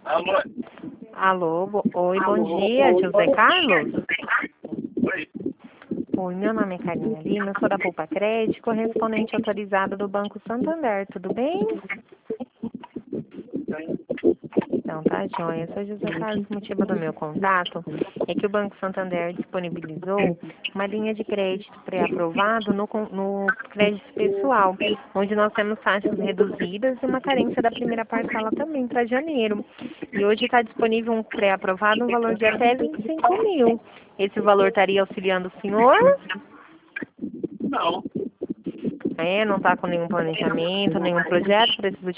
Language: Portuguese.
Alô? Alô, oi, bom dia, José Carlos? Oi. Oi, meu nome é Carlinha Lima, eu sou da Poupa Crédito, correspondente autorizado do Banco Santander, tudo bem? Então, tá, joia. Eu sou José Carlos, o motivo do meu contato é que o Banco Santander disponibilizou uma linha de crédito pré-aprovado no crédito pessoal, onde nós temos taxas reduzidas e uma carência da primeira parcela também para janeiro. E hoje está disponível um pré-aprovado, um valor de até 25 mil. Esse valor estaria auxiliando o senhor? Não. Não está com nenhum planejamento, nenhum projeto para esse